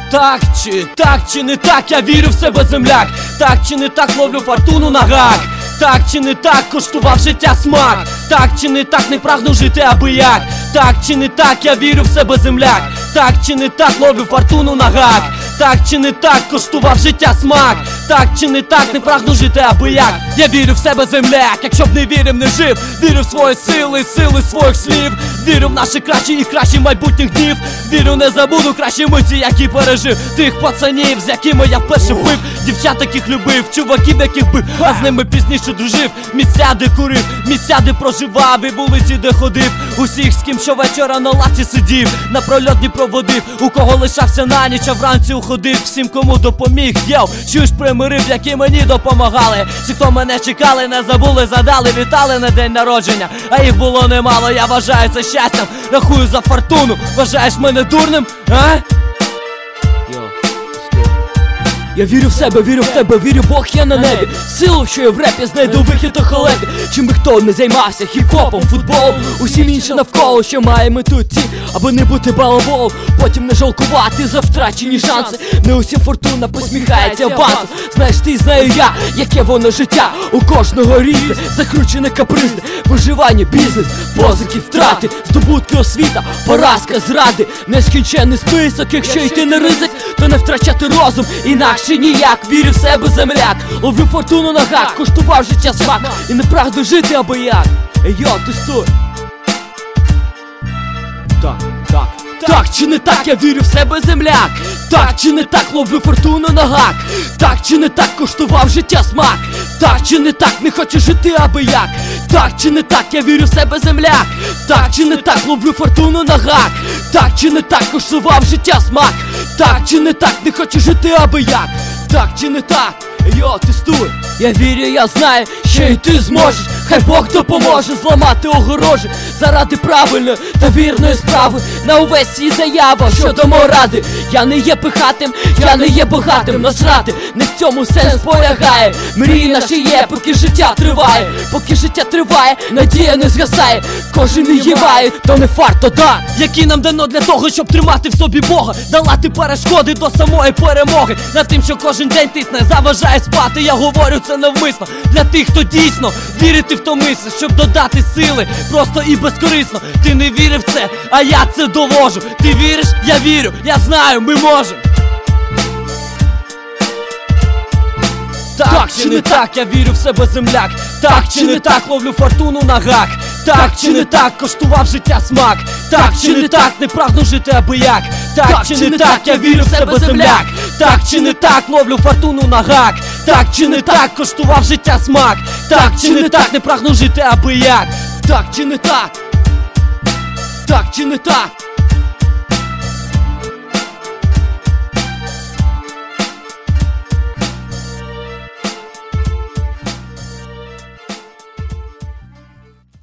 Так чи не так, я вірю в себе, земляк. Так чи не так, ловлю фортуну на гак. Так чи не так, коштував життя смак. Так чи не так, не прагну жити аби як. Так чи не так, я вірю в себе, земляк. Так чи не так, ловлю фортуну на гак. Так чи не так, коштував життя смак. Так чи не так, не прагну жити аби як. Я вірю в себе, земляк, якщо б не вірив, не жив. Вірю в свої сили, сили своїх слів. Вірю в наші кращі і кращі майбутніх днів. Вірю, не забуду кращі миті, які пережив. Тих пацанів, з якими я вперше пив. Дівчат, яких любив, чуваків, яких бив, а з ними пізніше дружив. Місця, де курив, місця, де проживав, і вулиці, де ходив. Усіх, з ким щовечора на лавці сидів, на прольотні проводив. У кого лишався на ніч, а вранці уходив. Всім, кому допоміг, йоу, чуєш, примирив, які мені допомагали. Всі, хто мене чекали, не забули, задали, вітали на день народження. А їх було немало, я вважаю це щастям. Рахую за фортуну, вважаєш мене дурним, а? Я вірю в себе, вірю в тебе, вірю, Бог є на небі. Силу, що я в репі знайду вихід у халепі. Чим би хто не займався, хіп-хопом, футболом, усім інше навколо, що має мету ці, аби не бути балаболом. Потім не жалкувати за втрачені шанси. Не усім фортуна посміхається авансом. Знаєш ти, знаю я, яке воно життя. У кожного різне, закручене капризне. Виживання, бізнес, позики, втрати, здобутки, освіта, поразка, зради. Нескінчений список, якщо йти на ризик, то не втрачати розум, інакше ніяк. Вірю в себе, земляк, ловлю фортуну на гак, коштував життя смак, і не прагну жити аби як. Йо, ти стой. Так чи не так, я вірю в себе, земляк. Так чи не так, ловлю фортуну на гак. Так чи не так, коштував життя смак. Так чи не так, не хочу жити аби як. Так чи не так, я вірю в себе, земляк. Так чи не так, ловлю фортуну на гак. Так чи не так, коштував життя смак. Так чи не так, не хочу жити аби як. Так чи не так, йо, тестуй. Я вірю, я знаю, що і ти зможеш. Хай Бог допоможе зламати огорожі заради правильної та вірної справи. На увесь свій заява щодо моради. Я не є пихатим, я не є багатим. Насрати, не в цьому сенс полягає. Мрії наші є, поки життя триває. Поки життя триває, надія не згасає. Кожен її має, то не фарт, то дар, який нам дано для того, щоб тримати в собі Бога. Долати перешкоди до самої перемоги. Над тим, що кожен день тисне, заважає спати. Я говорю це навмисно для тих, хто дійсно вірити в то мислить, щоб додати сили, просто і безкорисно. Ти не вірив в це, а я це довожу. Ти віриш? Я вірю, я знаю, ми можемо. Так чи не так, я вірю в себе, земляк. Так чи не так, ловлю фортуну на гак. Так чи не так, коштував життя смак. Так чи не так, не прагну жити аби як. Так чи не так, я вірю в себе, земляк. Так чи не так, ловлю фортуну на гак. Так чи не так, коштував життя смак. Так чи не так, не прагну жити аби як. Так чи не так. Так чи не так.